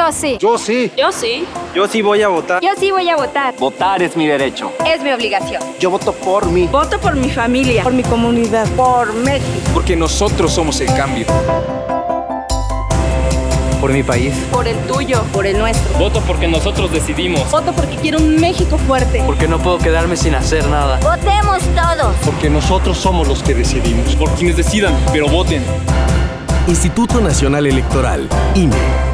Yo sí. Yo sí. Yo sí. Yo sí voy a votar. Yo sí voy a votar. Votar es mi derecho. Es mi obligación. Yo voto por mí. Voto por mi familia. Por mi comunidad. Por México. Porque nosotros somos el cambio. Por mi país. Por el tuyo. Por el nuestro. Voto porque nosotros decidimos. Voto porque quiero un México fuerte. Porque no puedo quedarme sin hacer nada. Votemos todos. Porque nosotros somos los que decidimos. Por quienes decidan, pero voten. Instituto Nacional Electoral, INE.